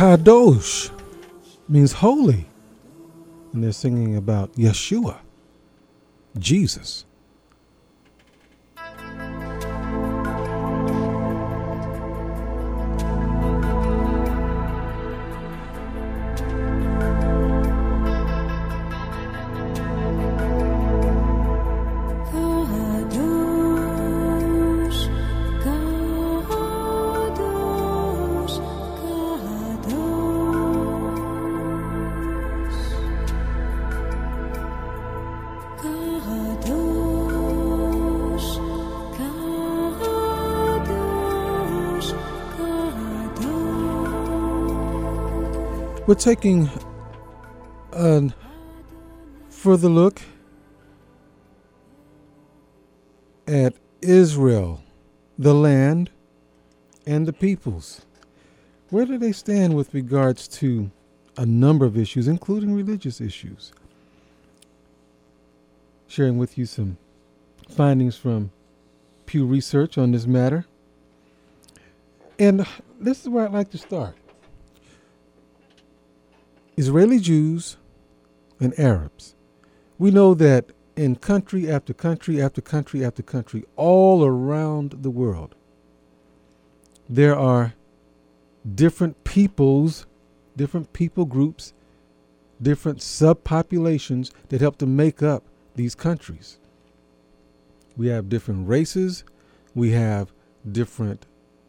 Kadosh means holy. And they're singing about Yeshua, Jesus. We're taking a further look at Israel, the land, and the peoples. Where do they stand with regards to a number of issues, including religious issues? Sharing with you some findings from Pew Research on this matter. And this is where I'd like to start. Israeli Jews and Arabs. We know that in country after country after country after country, all around the world, there are different peoples, different people groups, different subpopulations that help to make up these countries. We have different races, we have different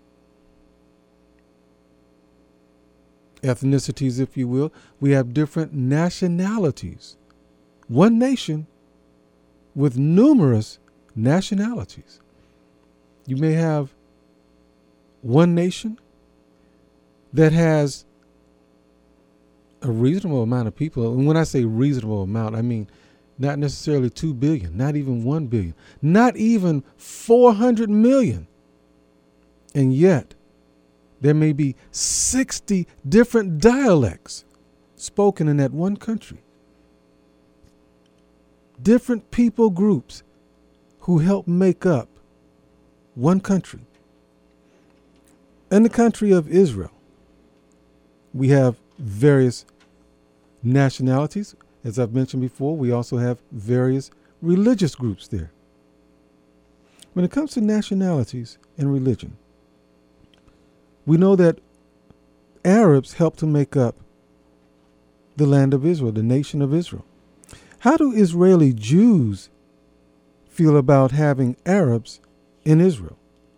ethnicities, if you will. We have different nationalities. One nation with numerous nationalities. You may have one nation that has a reasonable amount of people. And when I say reasonable amount, I mean not necessarily 2 billion, not even 1 billion, not even 400 million. And yet, there may be 60 different dialects spoken in that one country. Different people groups who help make up one country. In the country of Israel, we have various nationalities. As I've mentioned before, we also have various religious groups there. When it comes to nationalities and religion, we know that Arabs help to make up the land of Israel, the nation of Israel. How do Israeli Jews feel about having Arabs in Israel?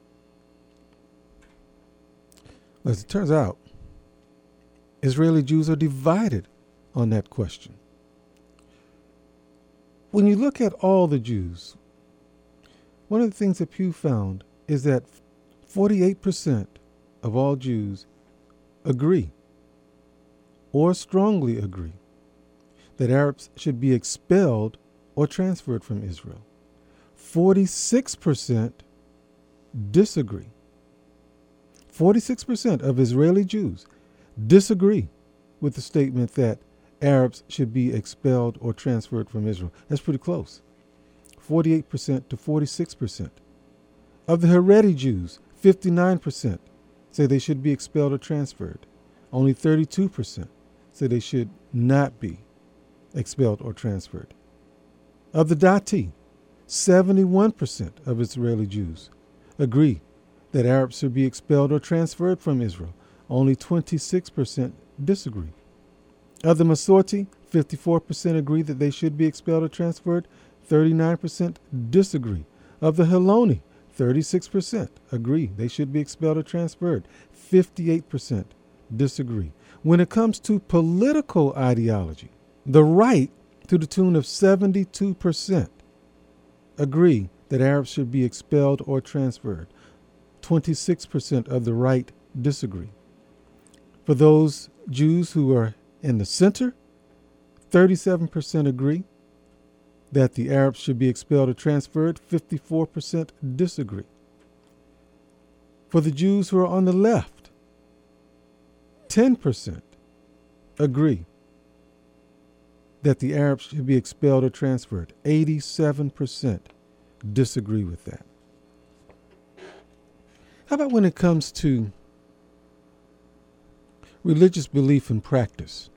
As it turns out, Israeli Jews are divided on that question. When you look at all the Jews, one of the things that Pew found is that 48% of all Jews agree or strongly agree that Arabs should be expelled or transferred from Israel. 46% disagree. 46% of Israeli Jews disagree with the statement that Arabs should be expelled or transferred from Israel. That's pretty close. 48% to 46%. Of the Haredi Jews, 59% say they should be expelled or transferred. Only 32% say they should not be expelled or transferred. Of the Dati, 71% of Israeli Jews agree that Arabs should be expelled or transferred from Israel. Only 26% disagree. Of the Masorti, 54% agree that they should be expelled or transferred. 39% disagree. Of the Hiloni, 36% agree they should be expelled or transferred. 58% disagree. When it comes to political ideology, the right, to the tune of 72%, agree that Arabs should be expelled or transferred. 26% of the right disagree. For those Jews who are in the center, 37% agree that the Arabs should be expelled or transferred. 54% disagree. For the Jews who are on the left, 10% agree that the Arabs should be expelled or transferred. 87% disagree with that. How about when it comes to Religious belief and practice.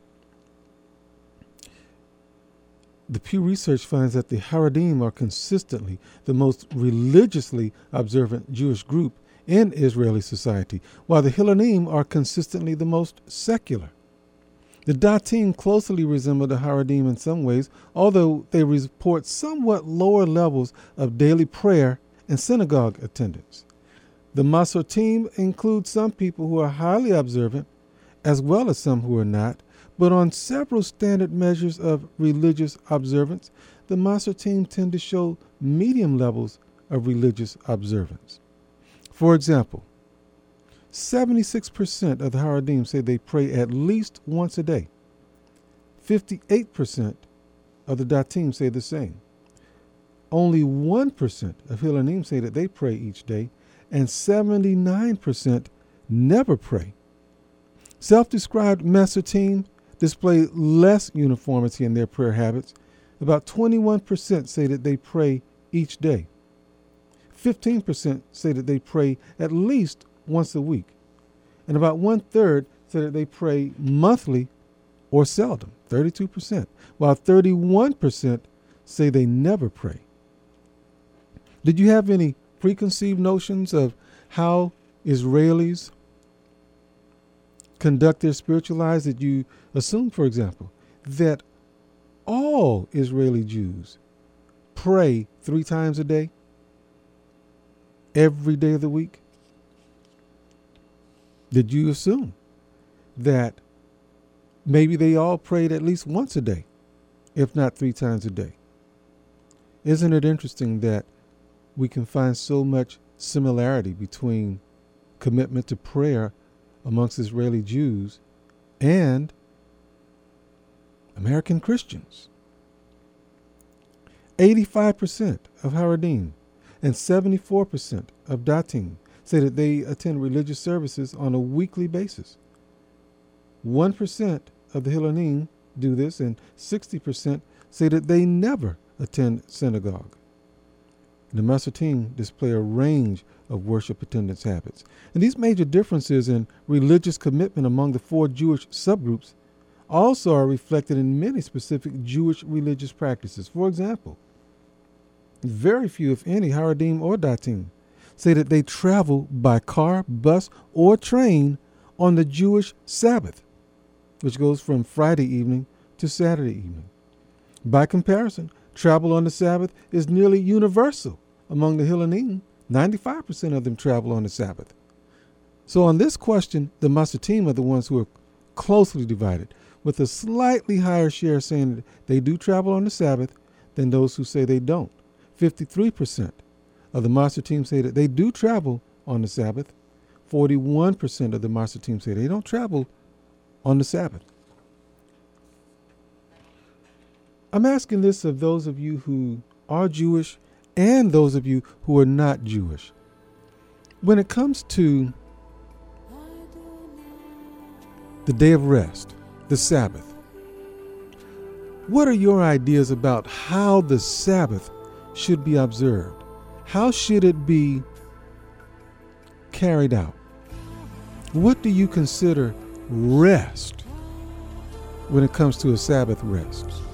The Pew Research finds that the Haredim are consistently the most religiously observant Jewish group in Israeli society, while the Hilonim are consistently the most secular. The Datim closely resemble the Haredim in some ways, although they report somewhat lower levels of daily prayer and synagogue attendance. The Masortim include some people who are highly observant, as well as some who are not, but on several standard measures of religious observance, the Masortim tend to show medium levels of religious observance. For example, 76% of the Haredim say they pray at least once a day. 58% of the Datim say the same. Only 1% of Hilonim say that they pray each day, and 79% never pray. Self-described Masortim display less uniformity in their prayer habits. About 21% say that they pray each day. 15% say that they pray at least once a week. And about 1/3 say that they pray monthly or seldom, 32%, while 31% say they never pray. Did you have any preconceived notions of how Israelis conduct their spiritual lives? Did you assume, for example, that all Israeli Jews pray 3 times a day, every day of the week? Did you assume that maybe they all prayed at least once a day, if not 3 times a day? Isn't it interesting that we can find so much similarity between commitment to prayer amongst Israeli Jews and American Christians? 85% of Haredim and 74% of Datim say that they attend religious services on a weekly basis. 1% of the Hilonim do this, and 60% say that they never attend synagogue. The Masortim display a range of worship attendance habits. And these major differences in religious commitment among the 4 Jewish subgroups also are reflected in many specific Jewish religious practices. For example, very few, if any, Haredim or Datim say that they travel by car, bus, or train on the Jewish Sabbath, which goes from Friday evening to Saturday evening. By comparison, travel on the Sabbath is nearly universal among the Hilonim. 95% of them travel on the Sabbath. So on this question, the Masortim are the ones who are closely divided, with a slightly higher share saying that they do travel on the Sabbath than those who say they don't. 53% of the Masortim say that they do travel on the Sabbath. 41% of the Masortim say they don't travel on the Sabbath. I'm asking this of those of you who are Jewish and those of you who are not Jewish. When it comes to the day of rest, the Sabbath, what are your ideas about how the Sabbath should be observed? How should it be carried out? What do you consider rest when it comes to a Sabbath rest?